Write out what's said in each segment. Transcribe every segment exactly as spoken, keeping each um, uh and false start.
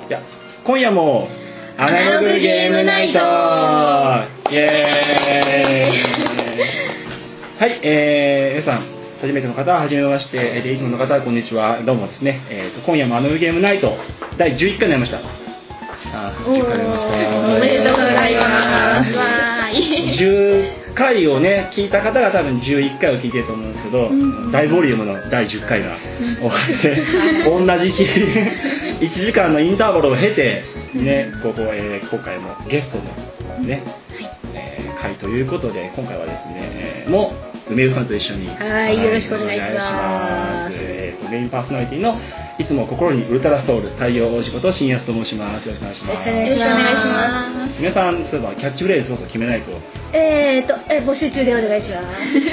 じゃ今夜もアナログゲームナイトイエーイはい、えー、皆さん初めての方は初めまして、でいつもの方はこんにちは、どうもですね、えー、と今夜もアナログゲームナイトだいじゅういっかいになりました。あじゅっかいになりました。 おめでとうございます。わーいじゅっかいをね聞いた方が多分じゅういっかいを聞いてると思うんですけど、うん、大ボリュームのだいじゅっかいが終わって同じ日いちじかんのインターバルを経てね、ここ、えー、今回もゲストのね、えー、会ということで今回はですね、えー、もう梅湯さんと一緒にはい、よろしくお願いします。 えーとメインパーソナリティのいつも心にウルトラストール太陽王子こと新安と申します。よろしくお願いします。 よろしくお願いします。 皆さんそういえばキャッチフレーズそうそう決めないと。 えーとえ募集中でお願いします。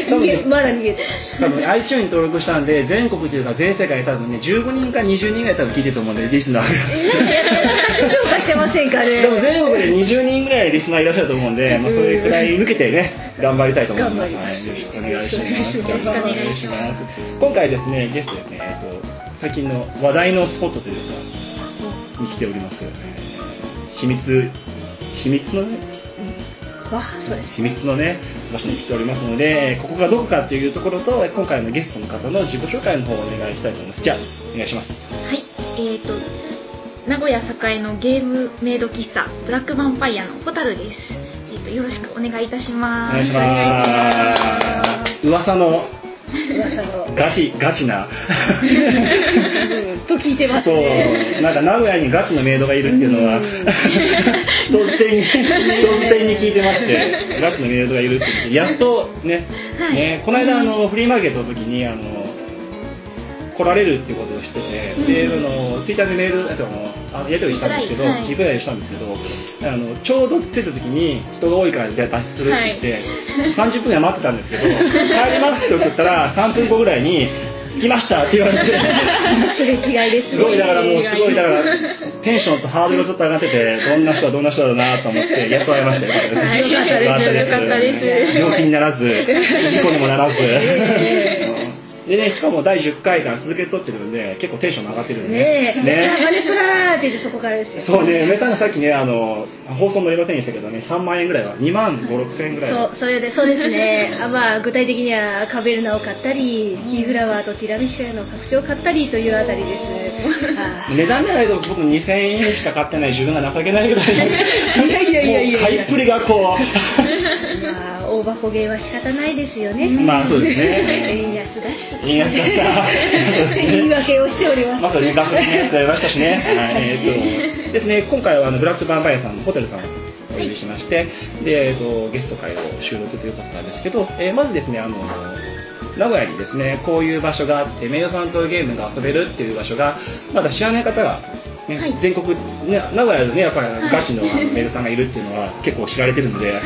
多分、ね、まだ逃げてます。 多分 iTunes に登録したんで全国というか全世界多分ねじゅうごにんかにじゅうにんぐらい多分聞いてると思うんでリスナーが。 評価してませんかね。 でも全国でにじゅうにんぐらいリスナーいらっしゃると思うんで、まあそれくらい抜けてね頑張りたいと思います。はい、よろしくお願いします。よろしくお願いします。今回ですねゲストですねえっと最近の話題のスポットというかに来ております。秘密秘密のね秘密のね場所に来ておりますので、ここがどこかというところと今回のゲストの方の自己紹介の方をお願いしたいと思います。じゃあお願いします。 はい、えーと名古屋栄のゲームメイド喫茶ブラックヴァンパイアのホタルです。えーとよろしくお願いいたします。 お願いします。噂のガチガチなと聞いてますね。 そうなんか名古屋にガチのメイドがいるっていうのは人づてに人づてに聞いてましてガチのメイドがいるって言ってやっとね、はい、ねこの間あのフリーマーケットの時にあの来られるっていうことを知ってて、であのツイッターでメールあとあのやり取りしたんですけど、リプライしたんですけど、あのちょうど着いた時に人が多いから脱出するって言って、はい、さんじゅっぷんぐらい待ってたんですけど帰りますって送ったらさんぷんごぐらいに来ましたって言われてすれ違いです。 すごいだからもうすごいだからテンションとハードルがちょっと上がっててどんな人はどんな人だろうなと思ってやっと会いましたよ。よかったです。 はい、よかったです。よかったです。 病気にならず事故にもならず。でね、しかもだいじゅっかいから続けて撮ってるんで結構テンション上がってるんでねえねえマネプラーって言ってそこからですよ。 そうね梅さんがさっきねあの放送乗りませんでしたけどねさんまんえんぐらいはにまんご、ろくせんえんぐらいはそうそれでそうですねあ、まあ、具体的にはカベルナを買ったりキーフラワーとティラミシュの拡張を買ったりというあたりです。 値段でないと僕にせんえんしか買ってない自分が情けないぐらいいやいやいやいや買いっぷりがこうまあ大箱芸は仕方ないですよね。 まあそうですね円安だし円安だった言い訳をしております。 まさにガソリンのやつやりましたしね、はいえー、とですね今回はあのブラックヴァンパイアさんのホテルさんをお呼びしまして、で、えー、とゲスト会を収録ということなんですけど、えー、まずですねあの名古屋にですねこういう場所があってメイドさんとゲームが遊べるっていう場所がまだ知らない方が、ねはい、全国、ね、名古屋でねやっぱりガチのメイドさんがいるっていうのは結構知られてるので、はい、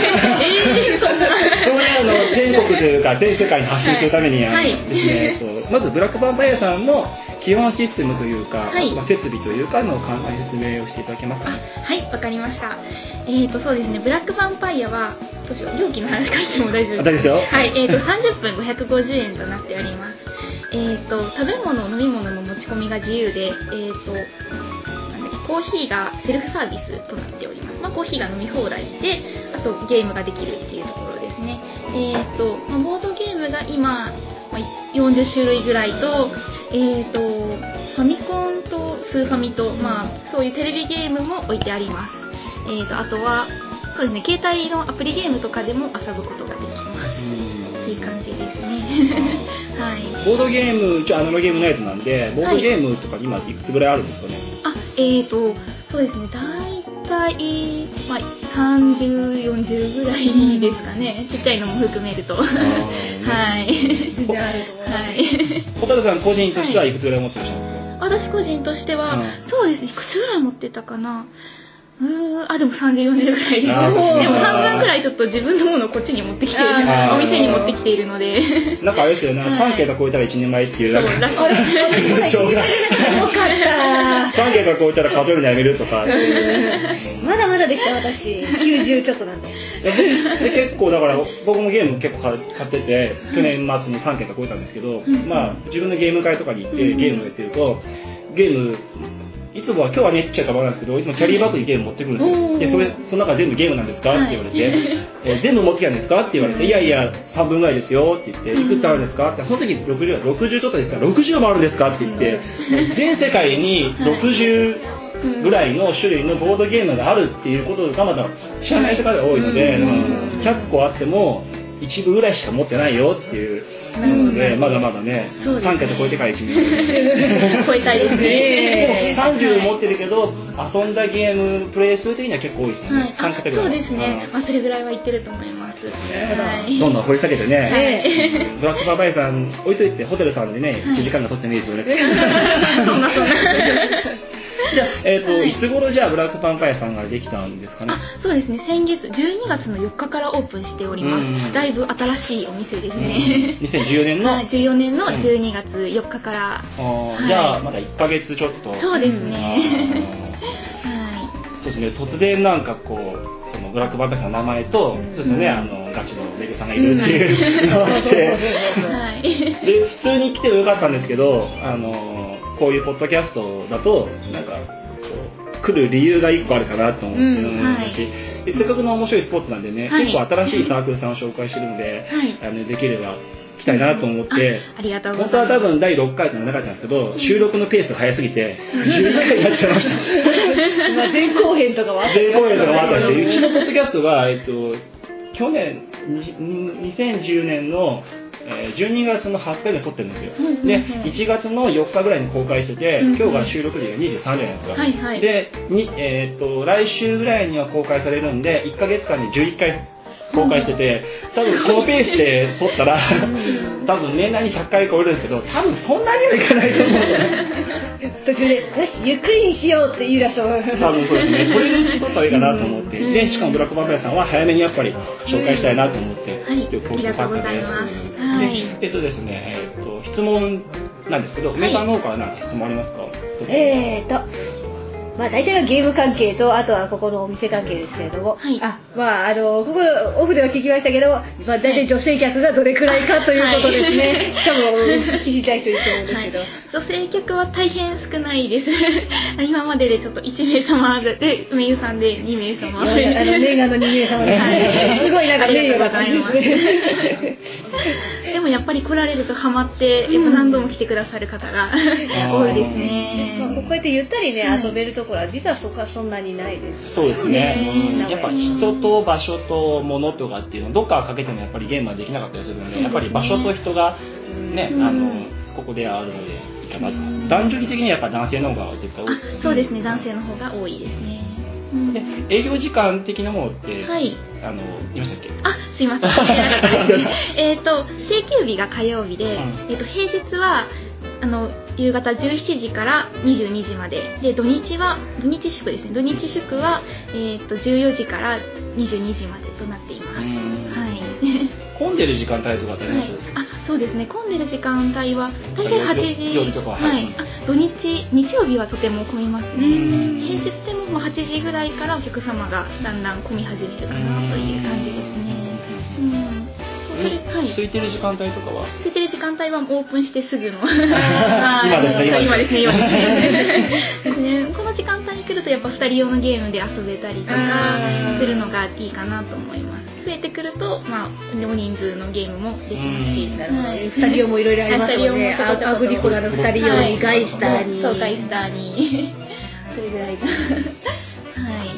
そういうのを全国というか全世界に発信するためにあのですね、はい、まずブラックヴァンパイアさんの基本システムというか、はいまあ、設備というかの簡単に説明をしていただけますかね。 はいわかりました。えーとそうですねブラックヴァンパイアはどうしよう料金の話からしても大丈夫ですか。はいえーとさんじゅっぷんごひゃくごじゅうえんとなっております。えーと食べ物飲み物の持ち込みが自由で、えーとなんだっけコーヒーがセルフサービスとなっております。まあ、コーヒーが飲み放題であとゲームができるっていうところですね。えーとまあ、ボードゲームが今よんじゅっしゅるいぐらいと、えーとファミコンとスーファミと、まあ、そういうテレビゲームも置いてあります。えーとあとはそうですね携帯のアプリゲームとかでも遊ぶことができますっていう感じですね。はい、 ボードゲーム一応アナログゲームナイトなんでボードゲームとか今いくつぐらいあるんですかね。 はい、あえーとそうですね大体、まあ、さんじゅう、よんじゅうぐらいですかね。ちっちゃいのも含めるとはい全然あると思います。はい。 小樽さん個人としてはいくつぐらい持ってらっしゃるんですか。 私個人としては、うん、そうですねいくつぐらい持ってたかな。うーあでもさんじゅう、よんじゅうぐらいです。でも半分ぐらいちょっと自分のものをこっちに持ってきているお店に持ってきているのでなんかあれですよね、はい、さんけいが超えたらいちねんまえっていうなんかそうらしいよかったさんけいが超えたら数えるのやめるとかまだまだでした私きゅうじゅうちょっとなんでで結構だから僕もゲーム結構買ってて去年末にさんけいが超えたんですけど、うん、まあ自分のゲーム会とかに行ってゲームをやってるとゲームいつもは今日はねって言っちゃうかもなんですけど、いつもキャリーバッグにゲーム持ってくるんですよ。でそれその中全部ゲームなんですかって言われて、えー、全部持ってきたんですかって言われて、いやいや半分ぐらいですよって言って、いくつあるんですかって、その時ろくじゅう、ろくじゅうちょっとですからろくじゅうもあるんですかって言って、全世界にろくじゅうぐらいの種類のボードゲームがあるっていうことがまだ知らない方が多いので、ひゃっこあっても一部ぐらいしか持ってないよっていうので、まだまだね、さん桁超えてからいち名超えたいですね。 さんじゅう持ってるけど遊んだゲームプレイ数的には結構多いですよね、はい、さん桁ぐらい。 そうですね、まあ、それぐらいはいってると思います。 はい、どんどん掘り下げてね、はい、ブラックバーバイさん置いといてホテルさんでね、いちじかんが取ってもいいですよね。そんなそんなじゃあ、えーとはい、いつ頃じゃあブラックパンパイアさんができたんですかね。 あ、そうですね、先月じゅうにがつのよっかからオープンしております。だいぶ新しいお店ですね。 にせんじゅうよねんの、はい、 じゅうよねんのじゅうにがつよっかから、 うん、じゃあまだいっかげつちょっと。 そうですね。 はい、そうですね、突然なんかこうそのブラックパンパイアさんの名前と、うん、そうですね、あのガチのレグさんがいるっていうのがあって、で普通に来てもよかったんですけど、あのこういうポッドキャストだとなんかこう来る理由がいっこあるかなと思って、うんはい、しせっかくの面白いスポットなんでね、はい、結構新しいサークルさんを紹介してるので、はい、あのできれば来たいなと思って、うん、 ありがとうございます。 本当は多分だいろっかいってのはなかったんですけど、うん、収録のペースが早すぎてじゅういっかいになっちゃいました。 まあ前後編とかもあった前後編とかもあったし、うちのポッドキャストが、えっと、去年にせんじゅうねんのじゅうにがつのはつかに撮ってるんですよ。でいちがつのよっかぐらいに公開してて、今日が収録日がにじゅうさんじゃないですか。はいはい、でに、えー、と来週ぐらいには公開されるんでいっかげつかんにじゅういっかい公開してて、多分このペースで撮ったら多分年内にひゃっかい超えるんですけど、多分そんなにはいかないと思う。 途中でよしゆっくりにしようって言い出そう。 多分そうですね、これで撮ったらいいかなと思って、でしかもブラックバンパイアさんは早めにやっぱり紹介したいなと思って、はい、今日ありがとうございます。 はい、でえっとですね、えっと質問なんですけど、梅さんの方から何か質問ありますか？はい、 えーとまあ大体はゲーム関係と、あとはここのお店関係ですけれども、はい、あまああのここオフでは聞きましたけど、まあ、大体女性客がどれくらいかということですね。しかも聞きたい人いると思うんですけど、はい、 女性客は大変少ないです。今まででちょっといちめいさまで、めゆさんでにめいさま、あの念願のにめいさまですね。すごいなんか名誉が感じますね。 でもやっぱり来られるとハマって、やっぱ何度も来てくださる方が多いですね。 こうやってゆったりね、はい、遊べるところは実はそこはそんなにないです。 そうですね。うん、やっぱ人と場所と物とかっていうのどっかかけてもやっぱりゲームはできなかったりするので、やっぱり場所と人がね、うん、あのここであるのでいいかなと思います。男女比的にやっぱ男性の方が絶対多い。 そうですね、男性の方が多いですね。 で営業時間的なものって、はい、あの言いましたっけ？ あ、すいません。えっと定休日が火曜日で、うん、えっと平日はあの夕方じゅうしちじからにじゅうにじまでで、土日は土日祝ですね。土日祝はえっとじゅうよじからにじゅうにじまでとなっています。はい。 混んでる時間帯とかってあります？はい、 あ、そうですね。混んでる時間帯は大体はちじ、 夜とか、 はい。あ、土日日曜日はとても混みますね。平日でもはちじぐらいからお客様がだんだん混み始めるかなという感じですね。うん。 はい、空いてる時間帯とかは空いてる時間帯はオープンしてすぐの今ですね今ですね今ですね。この時間帯に来るとやっぱふたり用のゲームで遊べたりとかするのがいいかなと思います。増えてくるとまあ大人数のゲームもできますし、 なるほど、はい、ふたり用もいろいろありますもんね。アグリコラのふたり用にガイスターに、 そうガイスターにそれぐらいか。はい。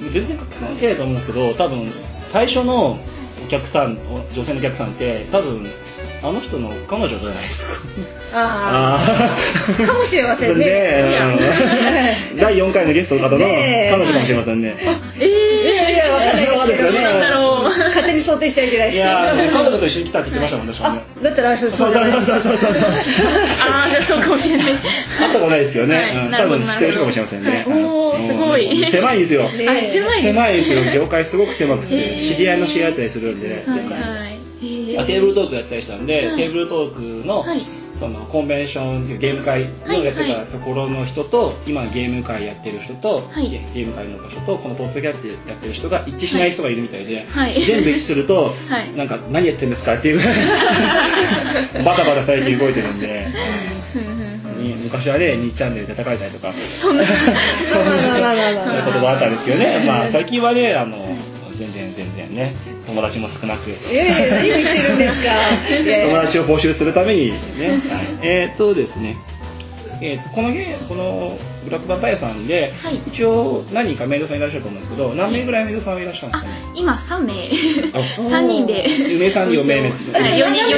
全然関係ないと思うんですけど、多分最初のお客さん、女性のお客さんって多分あの人の彼女じゃないですか。 ああ、かもしれませんね。 ねだいよんかいのゲストの方の彼女かもしれませんね。 ええ、いやわかんないですけどね。 なんだろう。 勝手に想定しちゃいけない。 いや彼女と一緒に来たって言ってましたもんね。 あ、だったらそうそう。ああ、そうかもしれない。 会ったことないですけどね。多分知ってる人かもしれませんね。 おお、すごい。 狭いですよ。 狭いですよ。業界すごく狭くて知り合いの知り合いだったりするんで。テーブルトークやったりしたんで、はい、テーブルトークの、はい、そのコンベンションっていうゲーム会のやってたところの人と、はいはい、今ゲーム会やってる人と、はい、ゲーム会の場所とこのポッドキャストやってる人が一致しない人がいるみたいで、はい、全部一致すると、はい、なんか何やってるんですかっていうぐらいバタバタ最近動いてるんで、ね、 昔はねにチャンネルで叩かれたりとかそんなそういうことがあったんですけどね、まあ、最近はねあの全然全然ね友達も少なく、 えー、何言ってるんですか友達を募集するためにね、はい、えーっとですねえー、とこのゲーこのブラックバンパイアさんで、はい、一応何人かメイドさんいらっしゃると思うんですけど何名ぐらいメイドさんいらっしゃるんですかね。 今さんめいさんにんで梅さんによめいめよにんよにん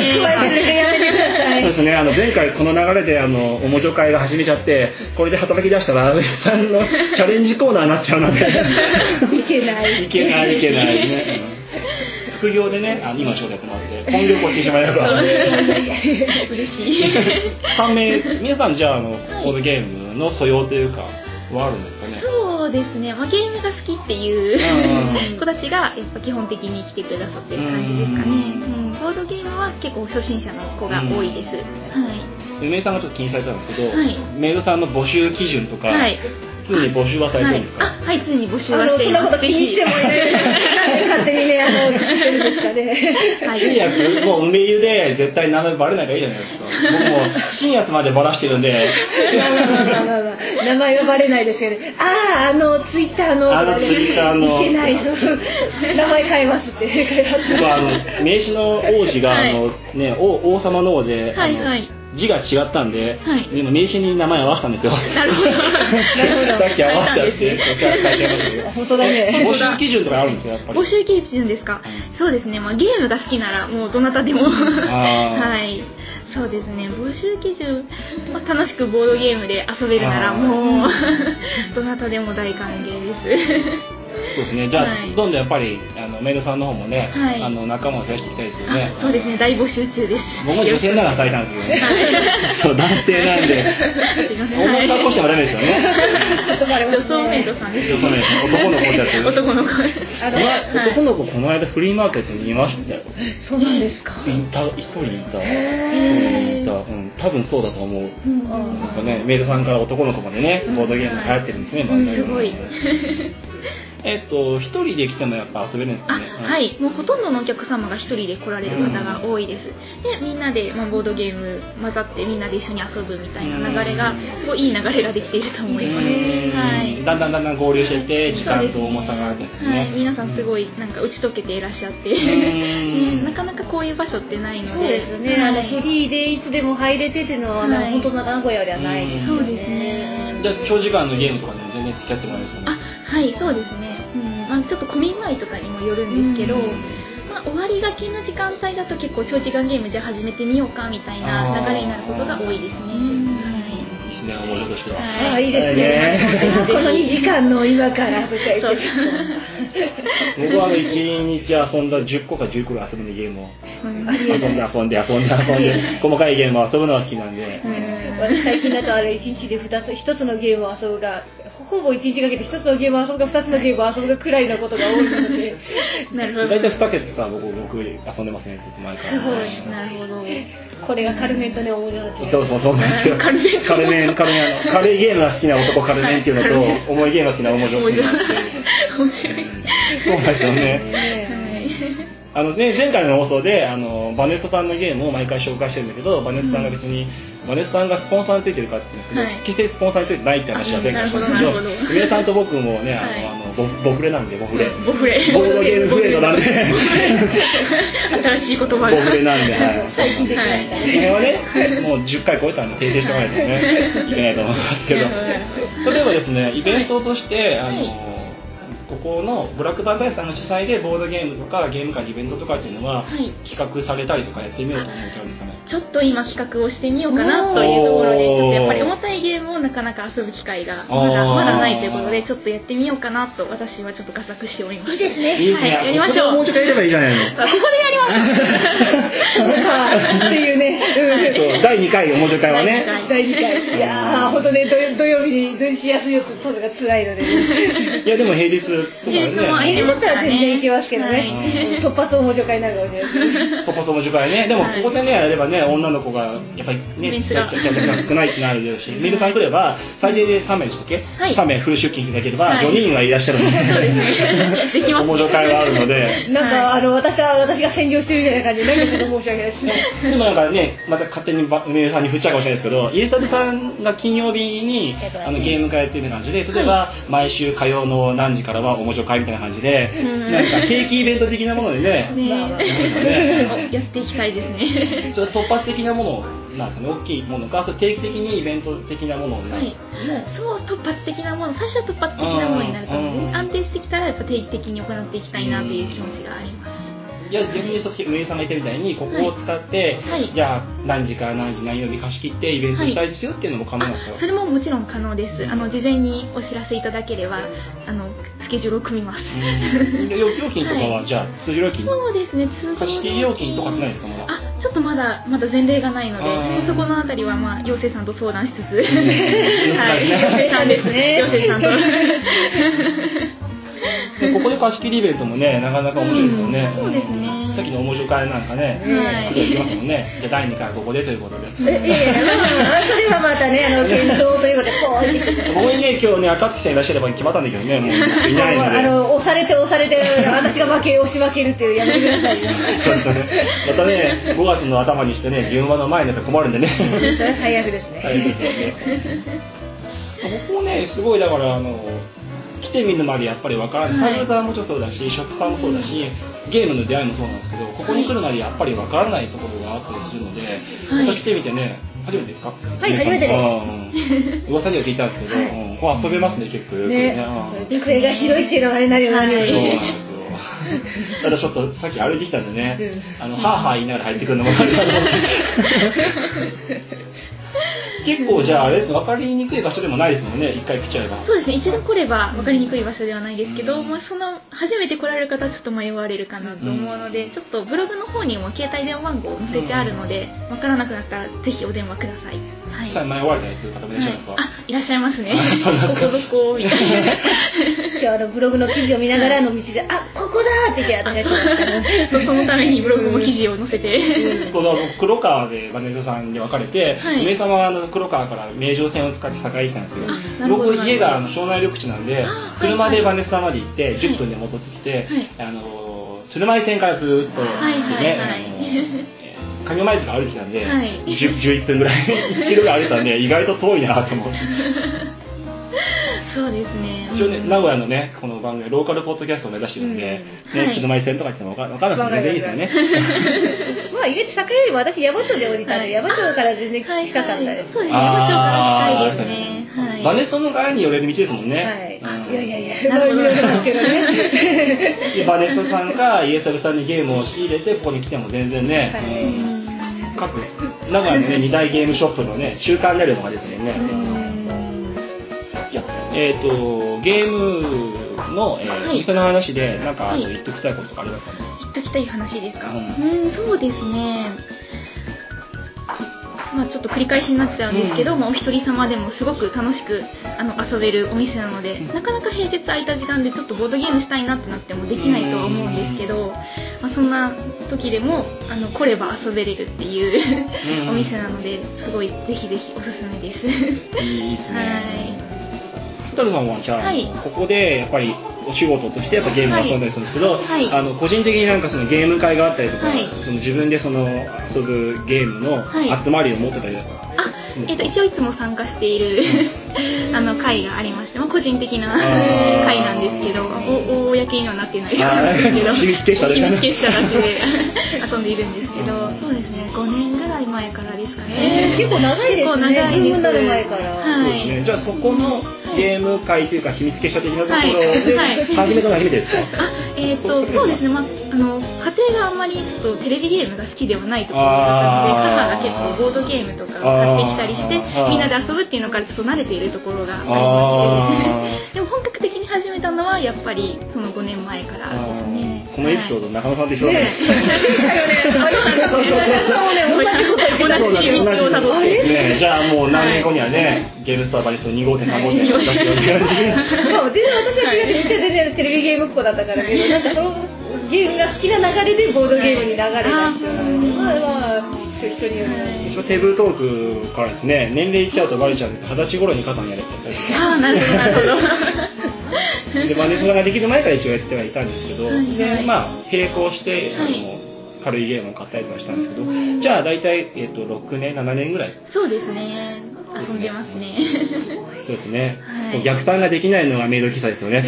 そうですねあの前回この流れであのおもちょ会が始めちゃってこれで働き出したら梅さんのチャレンジコーナーになっちゃうのでいけないいけないいけないね副業でね、あ今の仕事やってもらって本業こっちにしまえば嬉しいさんめい皆さんじゃああのボードゲームの素養というかはあるんですかね。 そうですね、まあ、ゲームが好きっていう子たちがやっぱ基本的に来てくださってる感じですかね。うんボードゲームは結構初心者の子が多いです。はい、 梅井さんがちょっと気にされたんですけど、はい、メイドさんの募集基準とか、はい、常に募集はされてるんですか。 はい、はい、常に募集はしています。 そんなこと気にしてもいない勝手にねあの聞いてるんですかね。 はい、いいやつもう梅湯で絶対名前バレないからいいじゃないですか。僕も新やつまでバラしてるんで名前はバレないですけど、ね、あああのツイッターのあのツイッターのいけない名前変えますって僕あの名刺の王子が、はい、あのね王王様の王で、 はいはい、 字が違ったんで、はい、今名刺に名前合わせたんですよ。 なるほど。 さっき合わせちゃって、こちら書いてありましたけど。 本当だね。 募集基準とかあるんですよ、やっぱり。 募集基準ですか。うん、そうですね。まあゲームが好きならもうどなたでもはい。そうですね。募集基準、まあ、楽しくボードゲームで遊べるならもうどなたでも大歓迎です。 そうですね。じゃあ、はい、どんどんやっぱりあのメイドさんの方もね、はい、あの仲間を増やしていきたいですよね。 そうですね。大募集中です。 僕も女性なら働いたんですけどね。そう男性なんで。思い格好してもダメですよね。 ちょっとバレますね。女装メイドさんです。 女装メイドさん。男の子ってやつ。 男の子。 あの男の子この間フリーマーケットにいましたよ。 そうなんですか。 いた一人いた。一人いた。うん。多分そうだと思う。なんかねメイドさんから男の子までねボードゲーム流行ってるんですね。 すごい。 えっと一人で来てもやっぱ遊べるんですかね。 はい、もうほとんどのお客様が一人で来られる方が多いです。でみんなで、まあ、ボードゲーム混ざってみんなで一緒に遊ぶみたいな流れがすごいいい流れができていると思います。はい、 だんだんだんだん合流してて時間と重さがあるんですよね。 はい、皆さんすごいなんか打ち解けていらっしゃってね、なかなかこういう場所ってないので。 そうですね、はい、あのフリーでいつでも入れてっていうのは、はい、本当の名古屋ではないですね。 そうですね。 じゃあ長時間のゲームとかでも全然付き合ってもらえるんですかね。 あ、はい、そうですね。うんまあ、ちょっと混み具合とかにもよるんですけど、まあ、終わりがけの時間帯だと結構長時間ゲームじゃ始めてみようかみたいな流れになることが多いですね。 いいですね、思いとしては。 ああ、いいですね。このにじかんの今からとか言って。 僕はあのいちにち遊んだじゅっこかじゅうこぐらい遊ぶんでゲームを。遊んで遊んで遊んで遊んで細かいゲームを遊ぶのが好きなんで。 私最近だとあれいちにちでふたつひとつのゲームを遊ぶがほぼいちにちかけてひとつのゲームを遊ぶかふたつのゲームを遊ぶかくらいのことが多いので。 なるほど。 大体に桁僕僕遊んでますね、前から。 すごい。なるほど。 これがカルメンとね思い出の。 そうそうそうなんですよ。カルメンカルメンカルメン軽いゲームが好きな男カルメンっていうのと重いゲームが好きな重い女っていうのがあって。 面白い。 そうですよね。あのね、前回の放送であのバネストさんのゲームを毎回紹介してるんだけどバネストさんが別に、うん、バネストさんがスポンサーについてるかっていうのは、はい、決してスポンサーについてないって話は前回したんですけど上田さんと僕もねあの、はい、あの ボ, ボフレなんでボフレボフレボードゲームフレンドなんで新しい言葉がボフレなんで、はい、 最近できましたね。 それはねもうじゅっかい超えたんで訂正しておかないとねいけないと思いますけど例えばですねイベントとしてあの、はいここのブラックバンパイアさんの主催でボードゲームとかゲーム会イベントとかっていうのは、はい、企画されたりとかやってみようと思ってあるんですかね。 ちょっと今企画をしてみようかなというところでちょっとやっぱり重たいゲームをなかなか遊ぶ機会がまだまだないということでちょっとやってみようかなと私はちょっと画策しております。 いいですね。 いいですね。はい、やりましょう。もうちょっとやればいいじゃないの。ここでやります。っていうね。 うん、そうだいにかいおもちゃ会はね。 だいにかい。いやー本当ね土曜日に土日休みを取るのが辛いので、ね。 いやでも平日とかね。 平日だったら全然行きますけどね。突発おもちゃ会になるので。 突発おもちゃ会ね。でもここでねやればねね女の子がやっぱりねキャキャキャ少ないってなるし、メイドさん来れば最低でさんめいでしたっけ、はい、さんめいフル出勤していただければよにんはいらっしゃるので、おもじょ会はあるので、 なんかあの私は私が占領してるみたいな感じでなんかちょっと申し訳ないですね。 でもなんかねまた勝手にメイドさんに振っちゃうかもしれないですけど、イエスタブさんが金曜日にあのゲーム会やってる感じで、例えば毎週火曜の何時からはおもじょ会みたいな感じで、なんか定期イベント的なものでね、 ねやっていきたいですね。 ちょっと突発的なものなんですかね、大きいものか、それ定期的にイベント的なものになる、はい、 そう突発的なもの、最初は突発的なものになると思うので、安定してきたらやっぱ定期的に行っていきたいなという気持ちがあります。 いや逆に運営さんが言ったみたいにここを使って、はい、じゃあ何時から何時何曜日貸し切ってイベントしたいですよっていうのも可能なんですか？ はい、それももちろん可能です。あの事前にお知らせいただければあのスケジュールを組みます。 料金とかは、はい、じゃあ通常料金、 そうですね、通常貸し切り料金とかってないですか？まだあちょっとまだまだ前例がないので、そこのあたりはまあ行政さんと相談しつつ、はい、行政さんですね、行政さんと。 ここで貸し切りイベントもね、なかなか面白いですよね。 うん、そうですね。 さっきのおもじょ会なんかね、はい、行きますもんね。じゃあだいにかいここでということで。 いやいや、それはまたね、あの検討ということで、こうここにね、今日ね、赤月さんいらっしゃれば決まったんだけどね、もういないので。 あの押されて押されて、私が負け押し負けるっていうやめてくださいよ。 そうですね。またね、ごがつの頭にしてね、現場の前になったら困るんでね。 それは最悪ですね。 最悪ですよね。僕もね、すごいだからあの。来てみるまでやっぱり分からない、サイバーもそうだし、ショップさんもそうだし、ゲームの出会いもそうなんですけど、ここに来るまでやっぱり分からないところがあったりするので、はい、やっぱ来てみてね、初めてですか？ はい、初めてです。 噂には聞いたんですけど、はいうん、遊べますね、結構よくね。 ね机が広いっていうのがね、何よ何より。 そうなんですよ。ただちょっとさっき歩いてきたんでね、うん、あのハーハー言いながら入ってくるのもあるかと思って。結構じゃああれです、分かりにくい場所でもないですもんね、一回来ちゃえば。 そうですね、一度来れば分かりにくい場所ではないですけど、うん、まあ、その初めて来られる方はちょっと迷われるかなと思うので、うん、ちょっとブログの方にも携帯電話番号載せてあるので、分からなくなったらぜひお電話ください。 はい、実際迷われたりする方もいらっしゃるんですか？はい、 あ、いらっしゃいますね。ここどこみたいな。 今日あのブログの記事を見ながらの道で、あ、ここだって言って私がそのためにブログも記事を載せて。 うん、黒川でマネージャーさんに分かれて、はい、上様はあの黒川から名城線を使って栄に来たんですよ。僕家があの庄内緑地なんで、車でバネスタまで行ってじゅっぷんで戻ってきて、はい、あの鶴舞線からずっと行ってね、上前とか歩いてきたんで、はい、じゅういっぷんぐらいいちキロぐらい歩いたんで意外と遠いなと思って。 そうですね。 一応ね、名古屋のね、この番組ローカルポッドキャストを目指してるんで、うんね、鶴舞線とか言っても分からなくて全然いいですよね。 まあ、意外と栄よりも私、山町で降りたので、山町から全然近かったです。 そうですね、山町から近いですね。 はい、バネストの側に寄れる道ですもんね。 はい。うん、いやいやいや、なるほどですけどね。 バネストさんかイエスアルさんにゲームを仕入れて、ここに来ても全然ね、はい、うん、各、名古屋のね、二大ゲームショップのね、中間になるのがですね。いや、えっ、ー、と、ゲームの、えーはい、お店の話で、なんか、あの、言っときたいこととかありますかね？ 言っときたい話ですか？うん、うん、そうですね。まあ、ちょっと繰り返しになっちゃうんですけど、うん、まあ、お一人様でもすごく楽しくあの遊べるお店なので、うん、なかなか平日空いた時間でちょっとボードゲームしたいなってなってもできないとは思うんですけど、まあ、そんな時でもあの来れば遊べれるっていうお店なので、すごいぜひぜひおすすめです。 いいですね。 はい。 北野さんはじゃあ、はい、ここでやっぱりお仕事としてやっぱゲームを遊んだりするんですけど、はい、あの個人的になんかそのゲーム会があったりとか、はい、その自分でその遊ぶゲームの集まりを持ってたり、はい、 あ、えーと、一応いつも参加しているあの会がありまして、まあ、個人的な会なんですけど、お公にはなってないんですけど、 秘密結社で秘密結社らしで遊んでいるんですけど、そうですね、ごねんぐらい前からですかね。 結構長いですね。結構長いです。ブームになる前から。 はい、 そうですね。じゃあそこのゲーム会というか秘密結社的なところで、はいはい、初めての初めてですか？ あ、えっ、ー、とそうですね。まああの家庭があんまりちょっとテレビゲームが好きではないところだったので、母が結構ボードゲームとかを買ってきたりして、みんなで遊ぶっていうのからちょっと慣れているところがありまして、でも本格的に始めたのはやっぱりそのごねんまえからですね。 そのエピソード、はい、中野さんと一緒だね。ね、じゃあもう何年後にはね、ゲームスターバリストに号店さん号店出してるわけなんですけど。 そう、全然私は全然テレビゲームっ子だったからけど、なんかそのゲームが好きな流れでボードゲームに流れた人なので、まあまあ。 人による。 テーブルトークからですね、年齢いっちゃうとバレちゃうんですけど、二十歳頃にカタンやれって言ったりとか。 ああ、なるほどなるほど。で、まあね、それができる前から一応やってはいたんですけど、はいはい、で、まあ並行して、あの、はい、軽いゲームを買ったりとかしたんですけど、じゃあ大体、えっと、ろくねん、ななねんぐらい。 そうですね。遊んでますね。 そうですね。はい、逆算ができないのがメイド喫茶ですよね。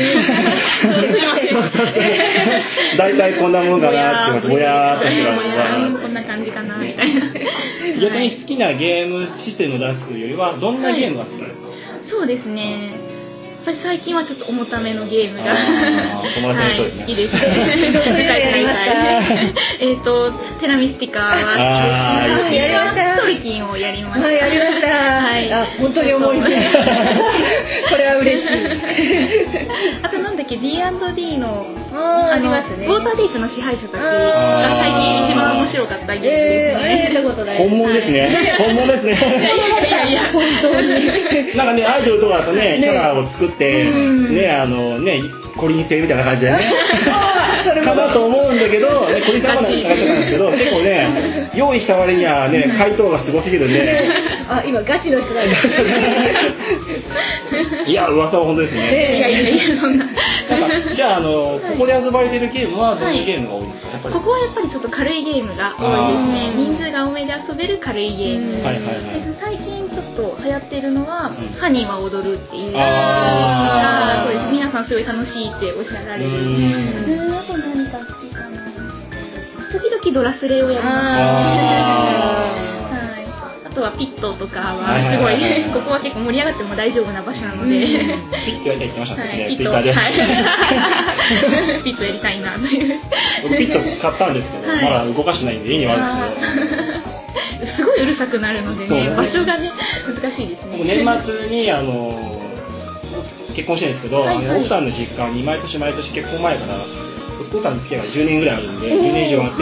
大体こんなもんかなって、ぼやーっとしてますが。こんな感じかなみたいな。 逆に好きなゲームシステムを出すよりは、どんなゲームが好きですか？はい、 そうですね。私最近はちょっと重ためのゲームが友達の人ですね。 好きです。えっとテラミスティカは好きです。やりました。トルキンをやりました。 やりました。はい。あ、本当に重いね。これは嬉しい。 あとなんだっけ ディーアンドディー のありますね。 ウォーターディープの支配者たちが最近一番面白かったゲームですね。 やったことない。 本物ですね。本物ですね。 いやいや本当に。 なんかねアイドルとかだとねキャラを作ってねあのねコリン星みたいな感じでねかなと思うんだけど、ね、コリンさんはまだ探してたんですけど結構ね用意した割にはね回答がすごすぎるんで。 あ今ガチの人だよ。 いや噂は本当ですね。 いやいやいやそんな。 なんかじゃああのここで遊ばれてるゲームはどういうゲームが多いですか？やっぱりここはやっぱりちょっと軽いゲームが多いですね。人数が多めで遊べる軽いゲーム。 はいはいはい。 最近ちょっと流行ってるのは、うん、ハニーは踊るっていう。ああそうです。皆さんすごい楽しいっておっしゃられる。うん。あと何か好きかな。時々ドラスレをやります。あとはピットとかはすごいここは結構盛り上がっても大丈夫な場所なので、 ピットやりたいって言ってましたね、ツイッターで。 ピットやりたいなという。 僕ピット買ったんですけど、まだ動かしてないんで家にはあるんですけど、すごいうるさくなるのでね、場所がね難しいですね。 年末にあの結婚してるんですけど、奥さんの実家に毎年毎年結婚前からお父さんの付き合いがじゅうねんぐらいあるんで、じゅうねん以上あって。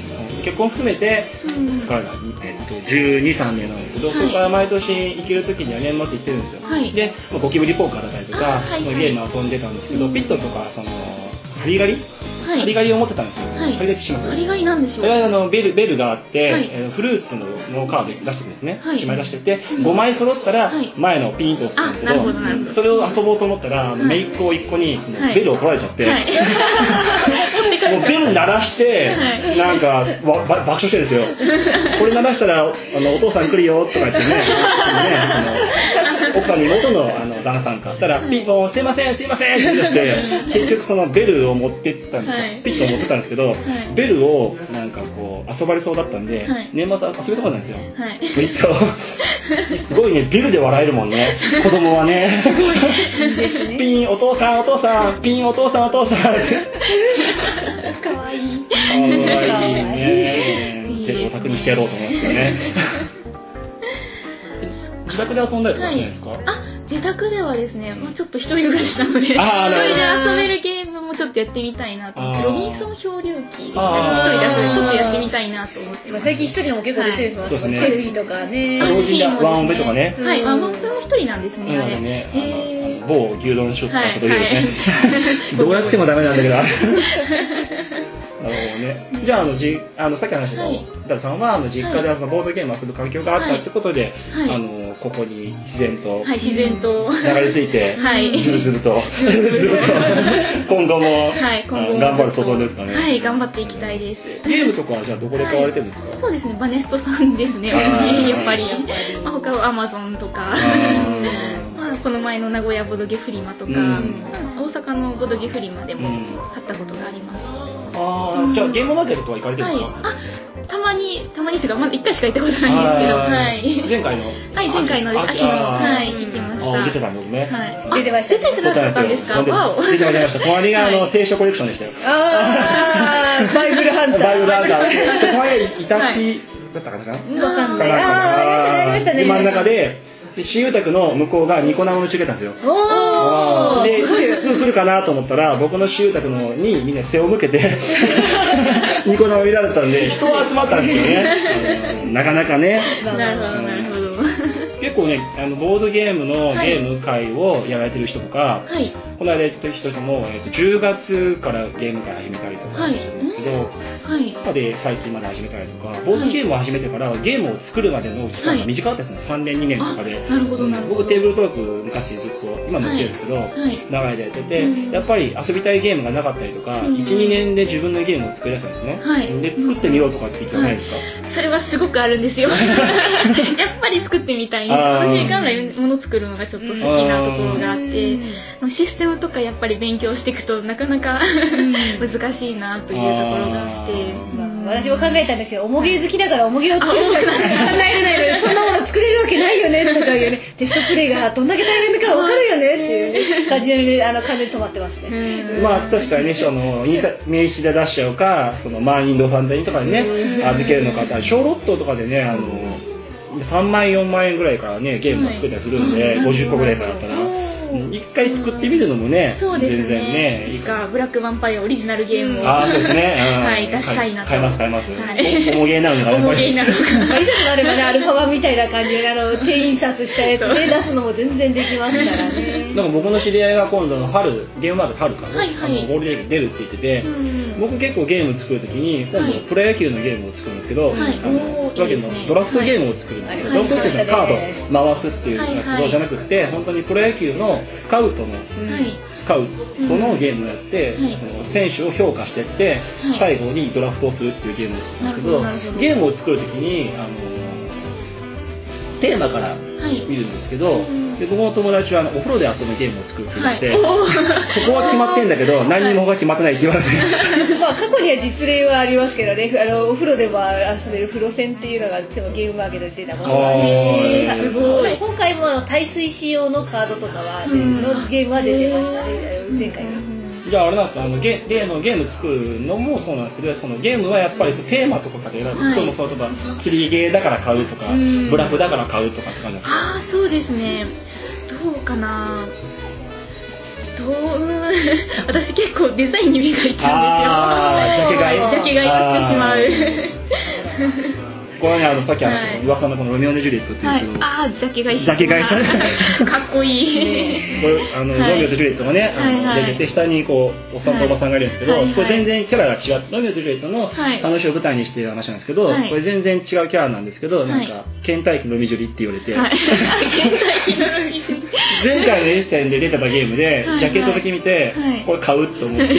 結婚含めてですから、えっと、じゅうに、さんねんなんですけど、はい、それから毎年行ける時には年末行ってるんですよ、はい、でゴキブリポーカーだったりとか、はいはい、ゲーム遊んでたんですけど、ピットとかそのハリガリはい、ハリガリを持ってたんですよ。はい、ハリガリします。 ハリガリなんでしょう。 あれはあのベルベルがあって、はい、えー、フルーツののカードで出してくるんですね。はい、いちまい出してて、うん、ごまい揃ったら前のピンと押すんですけど、はい、それを遊ぼうと思ったら、はい、姪っ子いっ子にそのベルを取られちゃって、はい、もうベル鳴らして、はい、なんかわ爆笑してるんですよ。これ鳴らしたらあのお父さん来るよとか言ってね、ねあの奥さんの妹のあの旦那さんかったら、ピンポンすいませんすいませんって言い出して、結局そのベルを持ってったんですよ。はい、ピットを持ってたんですけど、はい、ベルをなんかこう遊ばれそうだったんで、はい、年末は遊べたことないんですよ。はい、ピットすごいね、ベルで笑えるもんね、子供はね。ピンお父さんお父さん、ピンお父さんお父さんって。 かわいい。 かわいいね。全部オタクにしてやろうと思いますよね。自宅で遊んだりとかしないですか？はい、 あ、自宅ではですね、まあ、ちょっと一人暮らしなので、一人で遊べるゲームもちょっとやってみたいなと思って、ロビンソン漂流記ですね、一人で遊べるちょっとやってみたいなと思って。 最近一人も結構出てるんですよ。そうですね。テレビとかね。 同時にワンオペとかね。 はい、ワンオペも一人なんですね。あれね、某牛丼ショップのことですね。どうやってもダメなんだけど。なるほどね。じゃあ、あの、じ、あの、さっき話したダルさんは、あの、実家で、あの、ボードゲームを遊ぶ環境があったってことで、あの、ここに自然と、 はい、自然と流れ着いて、はい、ずるずると、ずるずると、今後も、はい、今後も頑張るところですかね。 はい、頑張っていきたいです。 ゲームとかは、じゃあ、どこで買われてるんですか？ そうですね、バネストさんですね、やっぱり。まあ、他はアマゾンとか、まあ、この前の名古屋ボドゲフリマとか、大阪のボドゲフリマでも買ったことがあります。 ああ、じゃあゲームマーケットとか行かれてるんですか？ はい、あ、たまにたまにっていうかまだ一回しか行ったことないんですけど、はい。 前回のはい前回の秋のはい行きました。 あ、出てたんですね。 はい。出てました。出てくださったんですか？わお。 出てまいりました。隣があの聖書コレクションでしたよ。 ああ、バイブルハンター。 バイブルハンター。で隣イタチだったかな？ わかんない。ああ、やりましたね。 真ん中で。新ゆうたくの向こうがニコ生の中継だったんですよ。 おで、すぐ来るかなと思ったら、僕の新ゆうたくのにみんな背を向けてニコ生見られたんで、人は集まったんですよね。なかなかね。 なるほど、なるほど。 結構ね、あのボードゲームのゲーム会をやられてる人とか、はい、 この間言った人も、えー、とじゅうがつからゲーム会始めたりとかしてるんですけど、はい、まで最近まで始めたりとか、ボードゲームを始めてからゲームを作るまでの期間が短かったですね、はい、さんねんにねんとかで。 なるほどなるほど。 僕テーブルトーク昔ずっと今もやってるんですけど、はい、長い間やってて、うん、やっぱり遊びたいゲームがなかったりとか、うん、いちにねんで自分のゲームを作り出したんですね、はい、で作ってみようとかって気はないですか？はい、 それはすごくあるんですよやっぱり作ってみたいね。私元来もの作るのがちょっと好きなところがあって、システムとかやっぱり勉強していくとなかなか難しいなというところがあって、 私も考えたんですけど、おもげ好きだからおもげを作るとか考えれないのにそんなもの作れるわけないよねとかいうね、テストプレイがどんだけ大変だか分かるよねっていう、ね、感じで、ね、あの完全に止まってますね。 まあ確かにね、その名刺で出しちゃうか、その満員堂さん店とかにね預けるのか、小ロットとかでね、あのさんまんよんまんえんぐらいからねゲームを作ったりするんで、はい、ごじゅっこぐらいからだったら一回作ってみるのもね、 そうですね、 全然ね、 いいかブラックヴァンパイアオリジナルゲームを、 あ、そうですね、 はい、出したいなと。 買います買います。はい、おもげになるのかな。 おもげになるのかな。 いざとなればね、アルファ版みたいな感じであの手印刷したやつで出すのも全然できますからね。 なんか僕の知り合いが今度の春ゲームマーケット春かな、 はいはい、 あのゴールデンウィーク出るって言ってて、うん、僕結構ゲーム作るときに今度プロ野球のゲームを作るんですけど、はい、あのプロ野球のドラフトゲームを作るんですけど、はい、ドラフトっていうのはカード回すっていうんですけど、はいはい、じゃなくて本当にプロ野球のスカウトのスカウトのゲームをやって、うん、その選手を評価していって、はい、最後にドラフトをするっていうゲームを作ったんですけど、ゲームを作るときにあのテーマから見るんですけど、はい、で僕の友達はあのお風呂で遊ぶゲームを作るって言いまして、はい、そこは決まってんだけど何にも他決まってないって言われてまあ過去には実例はありますけどね、あのお風呂でも遊べる風呂船っていうのがでもゲームマーケットで出たものがあって、すごい。今回も耐水仕様のカードとかは、うん、のゲームは出てましたね、前回の。 じゃああれなんですか、あの ゲ, ゲ, のゲーム作るのもそうなんですけど、そのゲームはやっぱりテーマとかから選ぶ、はい、これもそうとか釣りゲーだから買うとか、ブラフだから買うとかって感じですか？ ああ、そうですね。どうかな。どう私結構デザインに目がいっちゃうんですよ。 あジャケ買いジャケ買いをしてしまう。 これね、あのさっきあの、はい、噂のこのロミオ&ジュリエットっていう、 はい、ああジャケ買いジャケ買いかっこいい。 これあの、はい、ロミオとジュリエットがね、あの、はい、出てて下にこうおっさんとおばさんがいるんですけど、はい、これ全然キャラが違う。ロミオとジュリエットの話を舞台にしている話なんですけど、はい、これ全然違うキャラなんですけど、なんか倦怠期のロミジュリって言われて、はい、前回のエッセンで出てたゲームでジャケットだけ見て、はい、これ買うと思って。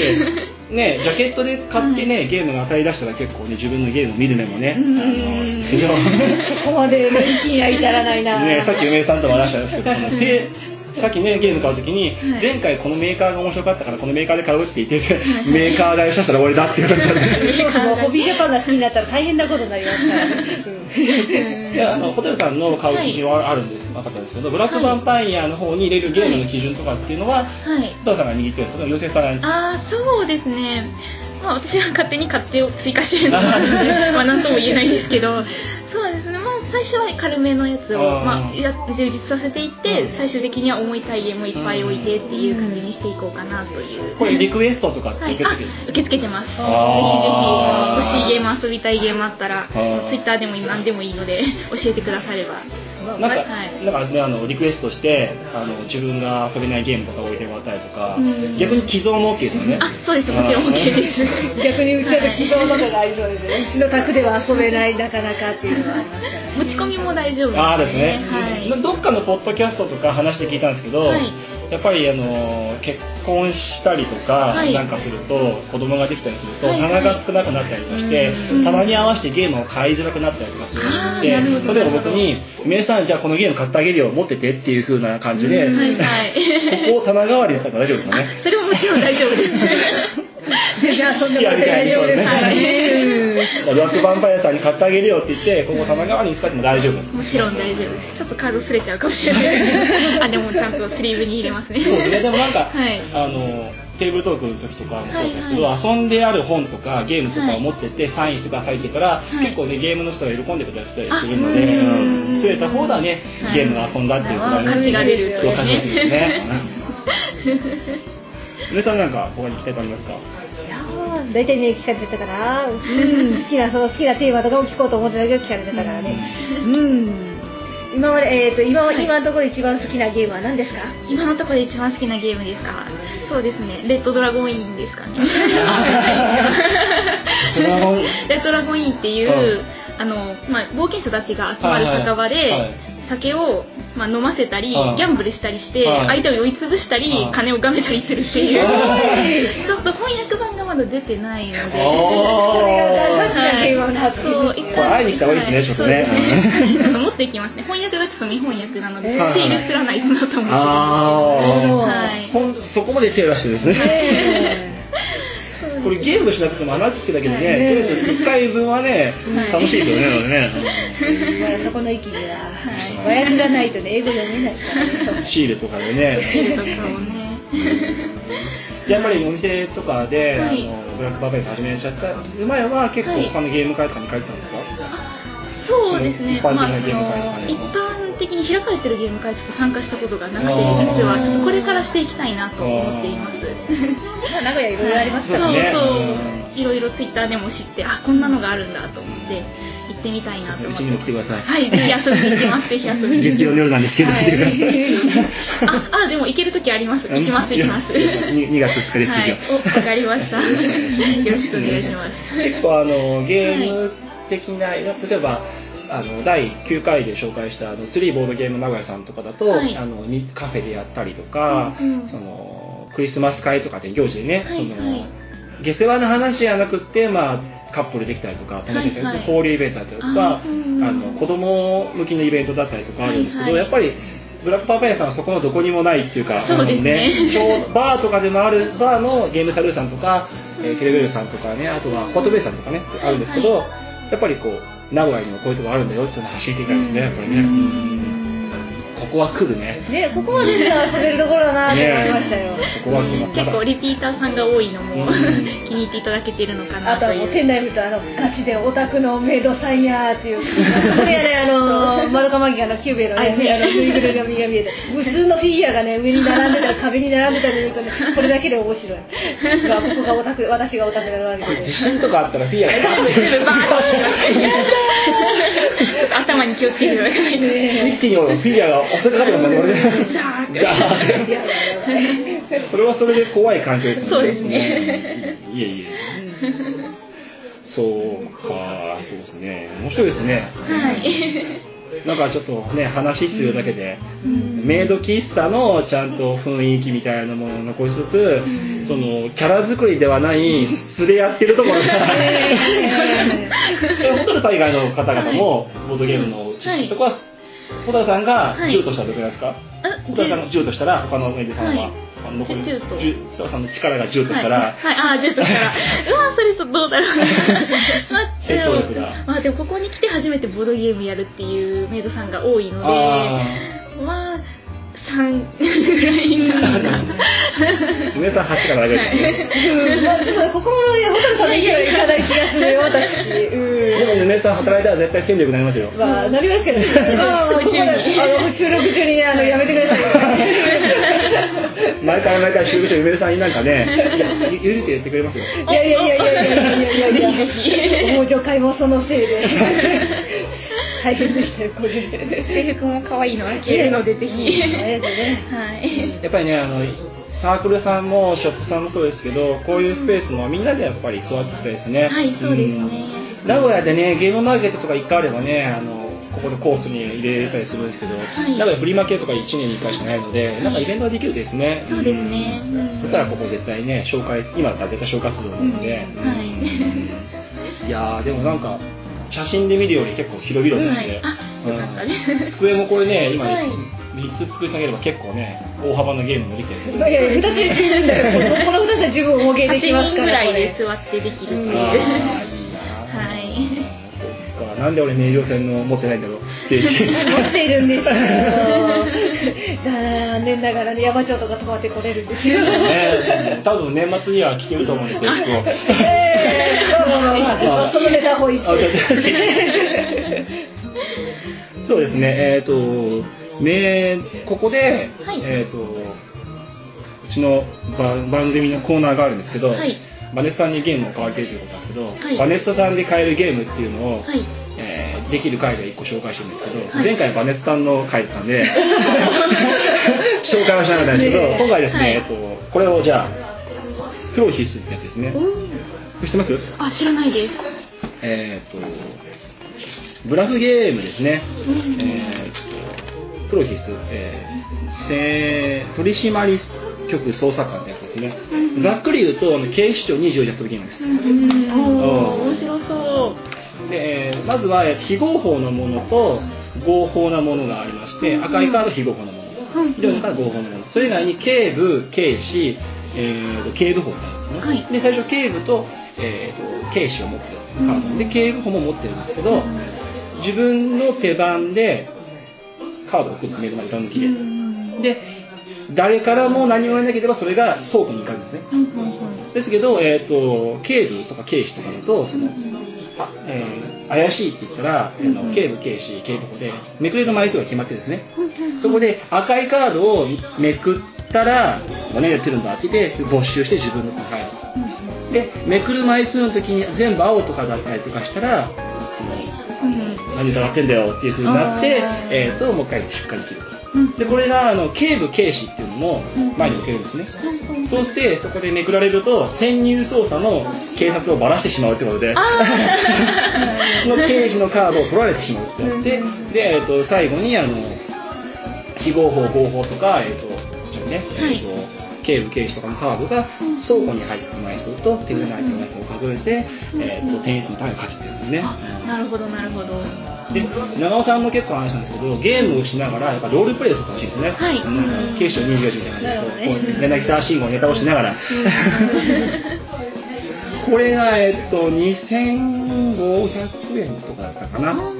ね、ジャケットで買ってね、はい、ゲームが当たり出したら結構ね、自分のゲームを見る目もね、あのすごいそこまでの域には至らないな。 ね、さっき梅さんとも話したんですけど、手さっきねゲーム買うときに、はい、前回このメーカーが面白かったからこのメーカーで買うって言ってて、はい、メーカーがよしゃしたら俺だって言われちゃってホビージャパンが好きになったら大変なことになりますからね。 いや、あのホテルさんの買う基準はあるんです、なかったんですけど、ブラックヴァンパイアの方に入れるゲームの基準とかっていうのは、はい、ホテルさんが握ってるんですけど、妖精さんが。 ああ、そうですね。まあ、私は勝手に勝手を追加してるので、まあ何とも言えないんですけど、そうですね。まあ最初は軽めのやつをまあや充実させていって、最終的には重い体ゲームをいっぱい置いてっていう感じにしていこうかなという。 これリクエストとかって受け付けてる？ はい、受け付けてます。ぜひぜひ欲しいゲーム遊びたいゲームあったら、ツイッターでも何でもいいので教えてくだされば。 なんか、はい、なんかですね、あのリクエストしてあの自分が遊べないゲームとか置いてもらったりとか、逆に寄贈も OK ですよね。 あ、そうです、もちろん OK です。 逆にうちは寄贈とかがありそうですね。うちの宅では遊べないなかなかっていうのはありますから、ね。 持ち込みも大丈夫です、ね。 ああですね、はい。どっかのポッドキャストとか話して聞いたんですけど、はい、やっぱりあの結婚したりとか、はい、なんかすると子供ができたりすると、はい、棚が少なくなったりとかして、棚に合わせてゲームを買いづらくなったりとかするらしくて、例えば僕に「皆さんじゃあこのゲーム買ってあげるよ、持ってて」っていう風な感じで、はいはい、ここを棚代わりにしたら大丈夫ですかね。 それももちろん大丈夫です。 じゃあそんなこと大丈夫ですからね。 ブラックヴァンパイアさんに買ってあげるよって言ってここ棚代わりに使っても大丈夫。 もちろん大丈夫。ちょっとカードすれちゃうかもしれない。あ、でもちゃんとスリーブに入れますね。 そうですね。でもなんか、はい、あのテーブルトークの時とかもそうですけど、はいはい、遊んである本とかゲームとかを持ってってサインしてくださいって言ったら、はい、結構ねゲームの人が喜んでくれたりするので、据えた方がね、はい、ゲームが遊んだっていうことがね、 価値が出るそう価値が出るですね。梅さんなんか他に聞きたいとありますか？ 大体ね聞かれてたから、うん、好きなその好きなテーマとかも聞こうと思ってたけど聞かれてたからね、うん、 今まで、えーと、今、はい、今のところ一番好きなゲームは何ですか？ 今のところ一番好きなゲームですか？そうですね、レッドドラゴンインですかね。レッドドラゴンインっていう、あの、まあ、冒険者たちが集まる酒場で、はいはいはい、酒を、まあ、飲ませたりギャンブルしたりして相手を酔いつぶしたり金をがめたりするっていうちょっと翻訳版がまだ出てないのでこれが会いに来た方がいいですね、ちょっとね。 持っていきますね。翻訳がちょっと未翻訳なのでシールすらないとなと思って、 はい、そこまで手を出してですね。これゲームしなくても話聞くだけでね、とりあえずいっかいぶんはね、楽しいですよね、ね。 そこの域には和訳がないとね、英語読めないから。 シールとかでね。シールとかもね。やっぱりお店とかで、あのブラックバーベース始めちゃった前は結構他のゲーム会とかに帰ってたんですか？ そうですね。一般的なゲーム会とかね。一般的に開かれてるゲーム会ちょっと参加したことがなくて、実はちょっとこれからしていきたいなと思っています。 名古屋いろいろありますからね。そうそう。いろいろツイッターでも知って、あ、こんなのがあるんだと思って行ってみたいなと思って。うちにも来てください。 はい、ぜひ遊びに行きます。ぜひ遊びに。 月曜の夜なんですけど、来てください。 あ、でも行けるときあります。行きます、行きます。 にがつつかです。 はい。わかりました。よろしくお願いします。 結構あのゲーム的な、例えば。あのだいきゅうかいで紹介したあのツリーボードゲーム名古屋さんとかだと、はい、あのカフェでやったりとか、うんうん、そのクリスマス会とかで行事でね、はい、その、はい、下世話の話じゃなくって、まあ、カップルできたりとか楽しんだりとか、はいはい、交流イベントだったりとか、あ、うんうん、あの子供向きのイベントだったりとかあるんですけど、はいはい、やっぱりブラックパーパイヤさんはそこのどこにもないっていうか、 そうですね、 バーとかでもあるバーのゲームサルーさんとか、えー、ケレベルさんとかね、あとはフォートベイさんとかねあるんですけど、はい、やっぱりこう名古屋にもこういうとこあるんだよっていうのを教えていただいてね、やっぱりね、ここは来るね。 ね、ここは全然遊べるところだなって思いましたよ。 ここは来ます。 結構リピーターさんが多いのも気に入っていただけているのかなという。 あとはもう店内見るとあのガチでオタクのメイドさんやっていう。これやね、あのマドカマギガのキューベルのね、あのぬいぐるみが見えて、無数のフィギュアがね上に並んでたり壁に並んでたり見るとね、これだけで面白い。ここがオタク、私がオタクなわけで。 地震とかあったらフィギュア頭に気をつけてくださいね。 一気にフィギュアが襲いかかってますね。それはそれで怖い環境ですね。 そうですね。 いえいえ。そうか、そうですね。面白いですね。 はい。 なんかちょっとね、話するだけで、メイド喫茶のちゃんと雰囲気みたいなものを残しつつ、そのキャラ作りではない素でやってるところが、ホテルさん以外の方々もボードゲームの知識とかは、ホタルさんがじゅうとしたらどれぐらいですか？ホタルさんがじゅうとしたら他のメイドさんは残りじゅうと、ホタルさんの力がじゅうとしたら、 はい、ああじゅうとしたら、うわそれとどうだろう。 戦闘力が。 まあでもここに来て初めてボードゲームやるっていうメイドさんが多いので、まあさんぐらいかな。 梅さんはちからだけですね。ここもホタルさんでいかない気がするよ私。でも梅さん働いたら絶対戦力になりますよ。 まあなりますけど、収録中にね、あのやめてください。 毎回毎回収録中梅さんになんかね、ゆりって言ってくれますよ。 いやいやいやいやいやいやいやいや。もう助会もそのせいで。大変でしたよこれ。 制服も可愛いの開けるのでぜひ。はい。 やっぱりね、あのサークルさんもショップさんもそうですけど、こういうスペースもみんなでやっぱり座ってきたいですね。 はい、そうですね。 名古屋でね、ゲームマーケットとかいっかいあればね、あのここでコースに入れたりするんですけど、はい、名古屋フリーマーケットとかいちねんにいっかいしかないので、はい、なんかイベントができるとですね。 そうですね。 そしたらここ絶対ね、紹介、今だったら絶対紹介すると思うので。はい。いやーでもなんか。写真で見るより結構広々として、机もこれね、今みっつ机下げれば結構ね、大幅なゲームもできたりする。いやいや、ふたつで十分だよ。このふたつで十分重げできますから。 はちにんぐらいで座ってできるという。はい。 そっか、なんで俺名誉線の持ってないんだろう。持っているんですよ。残念ながらね、山頂とか泊まってこれるんですよ。 ね、多分年末には来てると思うんですよ。 そのネタホイップ。 そうですね。えっと、めここで、えっとうちの番組のコーナーがあるんですけど、バネスさんにゲームを買われてるということなんですけど、バネストさんで買えるゲームっていうのを。 できる回でいっこ紹介してるんですけど、はい、前回はバネスさんの回だったんで紹介はしなかったんですけど、今回ですね、はい、えっと、これをじゃあプロ必須ってやつですね。知ってます？ あ、知らないです。 えっとブラフゲームですね。うん、えー、プロヒス、えー、取締局捜査官ってやつですね。うん、ざっくり言うと警視庁にじゅうよじやってるゲームです。うん、 面白そう。 で、まずは非合法なものと合法なものがありまして、赤いカード非合法なもの、緑のカード合法なもの。それ以外に警部、警視、えー、警部法ってあるんですね。はい、で、最初警部と、えー、と警視を持ってるカードで、警部法も持ってるんですけど、自分の手番でカードをくっつめるまで裏向きで、で誰からも何も言わなければそれが倉庫に行くんですね。ですけど、えー、と警部とか警視とかだとその、あえー、怪しいって言ったら、あの警部、警視、警部補でめくれる枚数が決まってですね、そこで赤いカードをめくったら何やってるんだって言って没収して自分のとこに入る。でめくる枚数の時に全部青とかだったりとかしたらその何疑ってんだよっていう風になって、えー、ともう一回しっかり切ると。でこれがあの警部警視っていうのも前に置けるんですね。そうしてそこでめくられると潜入捜査の警察をばらしてしまうってことでその刑事のカードを取られてしまうってなって、で、えー、と最後にあの非合法合法とか、えー、とこちらね、えーと警部警視とかのカードが倉庫に入った枚数と手札に入った枚数を数えて、えー、と点数の高い勝ちってやつですね。 なるほどなるほど。 で長尾さんも結構話したんですけど、ゲームをしながらやっぱロールプレイすると楽しいですね。はい、うん、警視庁にじゅうよじじゃないですけど、柳沢慎吾のネタをしながらこれがえっとにせんごひゃくえんとかだったかな。うん、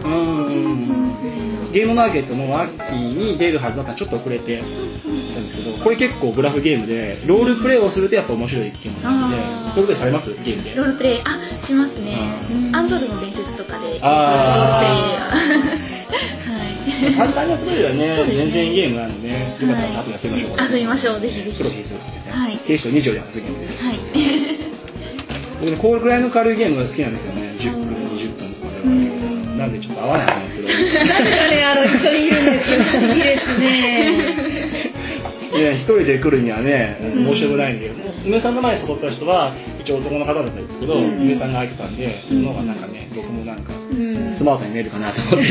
ゲームマーケットの秋に出るはずだったらちょっと遅れてたんですけど、これ結構グラフゲームでロールプレイをするとやっぱ面白いゲームなので、ロールプレイされます？ゲームでロールプレイ、あ、しますね。アンドルの伝説とかであロールプレイ簡単なプレイはね、全然ゲームなんでね、よかったら後で遊びましょう。 遊びましょう、ぜひぜひ。 プロフィースですね。警視庁にじゅうよじやってるゲームです。はい。僕ね、これくらいの軽いゲームが好きなんですよね。じゅっぷん、にじゅっぷんとかで。なんでちょっと合わないんですけど。 なぜかね、あの、一緒にいるんですよ。いいですね。 いや、一人で来るにはね、申し訳ないんで、梅さんの前に誘った人は、一応男の方だったんですけど、梅さんが空いてたんで、その方がなんかね、僕もなんか、スマートに見えるかなと思って。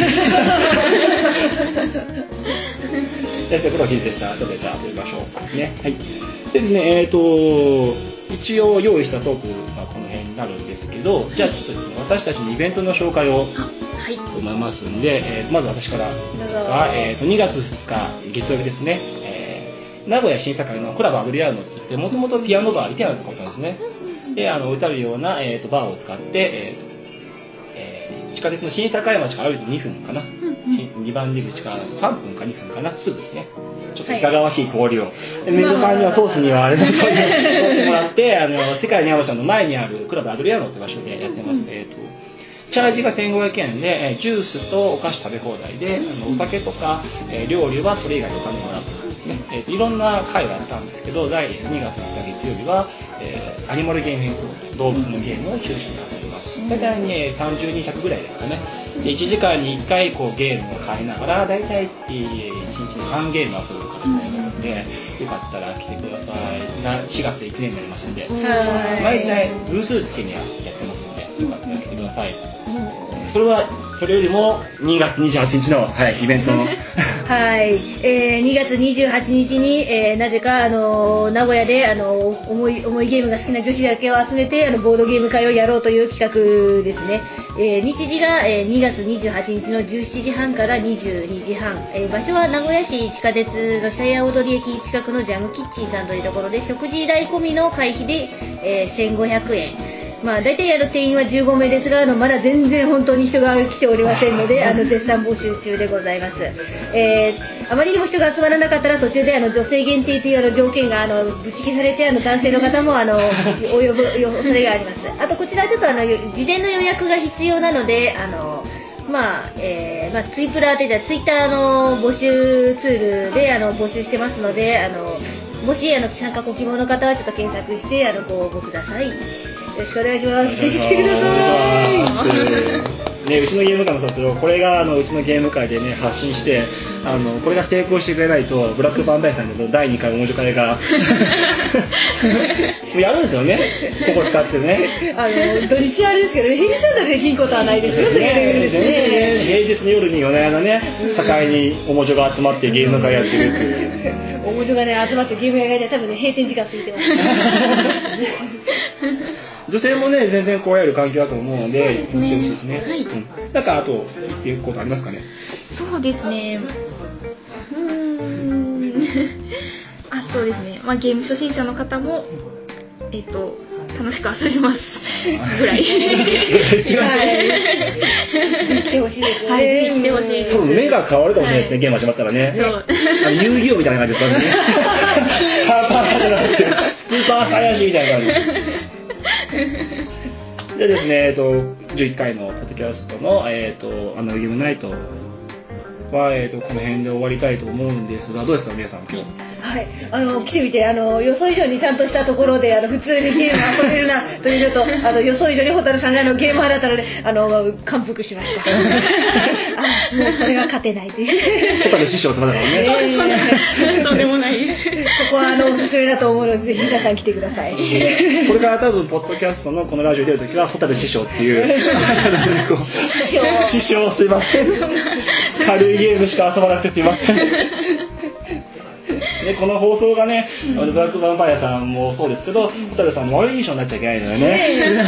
先生、プロフィールでした。後でじゃあ遊びましょう。ね。はい。でですね、えっと、一応用意したトークがこの辺になるんですけど、じゃあちょっとですね、私たちのイベントの紹介を思いますんで、えー、まず私からが、えー、とにがつふつか月曜日ですね、えー、名古屋審査会のクラブアドリアーノって言って、もともとピアノバー、イタリアンとかったんですね。で、あの歌うような、えー、とバーを使って、えーとえー、地下鉄の審査会町から歩いてにふんかな、にばん出口からさんぷんかにふんかな、すぐね。ちょっといかがわしい通りを、はい、メイドさんには通すにはあれの通りを通ってもらって、あの世界に合わせたの前にあるクラブアドリアーノって場所でやってます。うん、えーとチャージがせんごひゃくえんで、ジュースとお菓子食べ放題で、あのお酒とか、えー、料理はそれ以外でお金もらってますね。えーといろんな会をやったんですけど、だいにがつふつか月曜日は、えー、アニマルゲームインク動物のゲームを中心に遊びます。大体ね、さんじゅうにちゃくぐらいですかね。でいちじかんにいっかいこうゲームを変えながら、大体いちにちにさんゲーム遊ぶ形になりますので、よかったら来てください。しがつでいちねんになりますので、毎回偶数月にはやってますので、よかったら来てください。それはそれよりもにがつにじゅうはちにちの、はい、イベントのはい、えー、にがつにじゅうはちにちに、えー、なぜかあの名古屋であの重い重いゲームが好きな女子だけを集めてあのボードゲーム会をやろうという企画ですね。えー、日時が、えー、にがつにじゅうはちにちのじゅうしちじはんからにじゅうにじはん、えー、場所は名古屋市地下鉄の久屋大通駅近くのジャムキッチンさんというところで、食事代込みの会費で、えー、せんごひゃくえん。まあ、大体やる定員はじゅうごめいですが、あのまだ全然本当に人が来ておりませんので、あの絶賛募集中でございます。えー、あまりにも人が集まらなかったら途中であの女性限定というあの条件があのぶち消されて、あの男性の方もあの及ぶ恐れがあります。あとこちらちょっとあの事前の予約が必要なので、あのまあえーまあ、ツイプラーというツイッターの募集ツールであの募集してますので、あのもしあの参加ご希望の方はちょっと検索してあのご応募ください。よろしくお願いします。ぜひ来てください。 ね、うちのゲーム界の卒業、これがあのうちのゲーム界でね発信して、あのこれが成功してくれないとブラックバンダイさんのだいにかいおもちゃ会がやるんですよね、ここ使ってね。 あの土日あれですけど、平日だとできんことはないですよね。 ね平日の夜に夜な夜なね、境におもちゃが集まってゲーム会やってるっていう。 おもちゃがね集まってゲーム会やって多分ね閉店時間過ぎてます。 女性もね全然こうやる環境だと思うので、 そうですね。 見てほしいですね。 はい。 うん、なんかあと言っていくことありますかね。 そうですね。うーん。あ、そうですね。まあゲーム初心者の方もえっと楽しく遊べますぐらい。 来てほしいですよね。 はい、来てほしいです。 多分目が変わるかもしれないですね、はい、ゲーム始まったらね。そう。あの遊戯王みたいな感じですからね。パーパーじゃなくてスーパーサイヤ人みたいな感じ。でですね、えっとじゅういっかいのポッドキャストのえっとあのゲームナイトはえっとこの辺で終わりたいと思うんですが、どうですか皆さん今日。 はい、あの来てみてあの予想以上にちゃんとしたところであの普通にゲーム遊べるなというのと、あの予想以上に蛍さんがあのゲーム派だったのであの感服しました。あもうこれは勝てないという。 蛍師匠とまだからね。 えー、とんでもないです。 ここはあのおすすめだと思うのでぜひ皆さん来てください。 これから多分ポッドキャストのこのラジオ出るときは蛍師匠っていう師匠すいません。軽いゲームしか遊ばなくてすいません。でこの放送がね、うん、ブラックヴァンパイアさんもそうですけど、蛍さんも悪い印象になっちゃいけないのよね。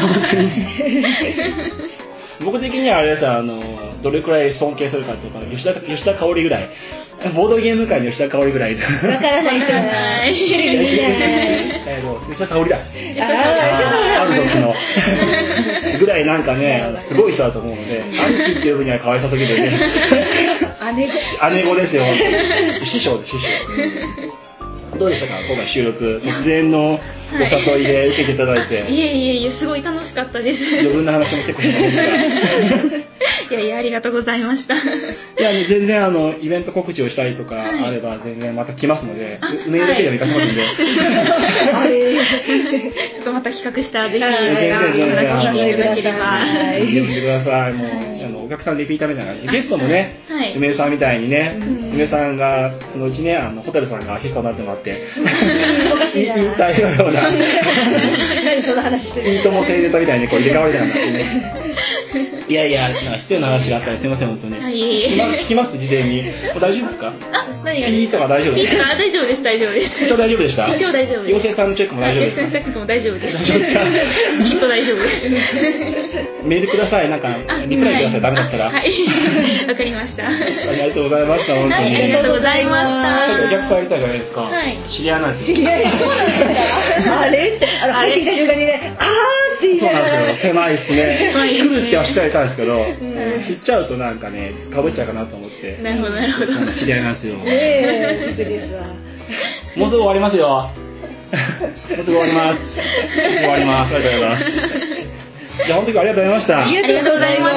僕的にはあれですよ、あのどれくらい尊敬するかとか吉田吉田香織ぐらい、ボードゲーム界の吉田香織ぐらい。わからないかな。 えー、吉田香織だ。ある時のぐらいなんかねすごい人だと思うので、兄貴っていう分には可愛さすぎてね。姉子。姉子ですよ。師匠です師匠。どうでしたか今回収録、突然のお誘いで受けていただいて。 はい、いえいえいえ、すごい楽しかったです。 余分な話も結構したんですが。 いやいや、ありがとうございました。いや、ね、全然あのイベント告知をしたりとかあれば全然また来ますので、メールだけでも行かせますんで。 はい、ちょっとまた企画したらぜひお話聞いていただければ。 呼んでください。もう、はい、あのお客さんリピーターみたいな感じ。ゲストもね、はい、梅さんみたいにね、梅さんがそのうちね、あの蛍さんがアシストになってもらって。引退のような何その話してるいいとも生ネタみたいにこう入れ替わりなんだってね。いやいや、なんか失礼な話があったらすいません本当に。聞きます事前に。大丈夫ですか？ あ、何が？ ピーとか大丈夫ですか？ 大丈夫です大丈夫です。 一応大丈夫でした？ 一応大丈夫です。 陽性さんのチェックも大丈夫ですか？ 陽性さんのチェックも大丈夫です。 大丈夫ですか？ きっと大丈夫です。 メールください。なんかリプライください。ダメだったら。 はい。わかりました。ありがとうございました本当に。 ありがとうございました。 お客さんいたじゃないですか。はい。知り合いなんですよ。 知り合いそうなんですか？あれってあの入ってきた瞬間にね、あーって言いながら。 そうなんですよ。狭いですね。来るっては知ってはいたんですけど、知っちゃうとなんかねかぶっちゃうかなと思って。 なるほどなるほど。 知り合いなんですよ。 ねえ、失礼ですわ。 もうすぐ終わりますよ。もうすぐ終わります。終わります。ありがとうございます。じゃあ本当にありがとうございました。 ありがとうございました。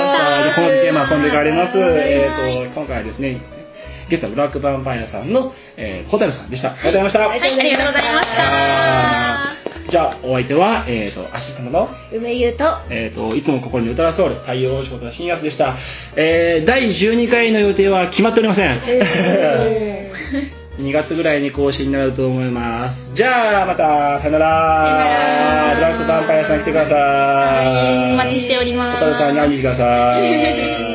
このテーマはこんで変わります。えっと今回はですね。ゲストはブラックヴァンパイアさんの、えー、蛍さんでした。ありがとうございました。 はい、ありがとうございました。 じゃあお相手は、えー、とアシスタントの梅優と、 えー、といつも心に歌わソウル太陽仕事の新安でした、えー。だいじゅうにかいの予定は決まっておりません。えー、にがつぐらいに更新になると思います。じゃあまたさよなら。ブラックヴァンパイアさん来てください。 お待ちしております。 蛍さんに会いに来てください。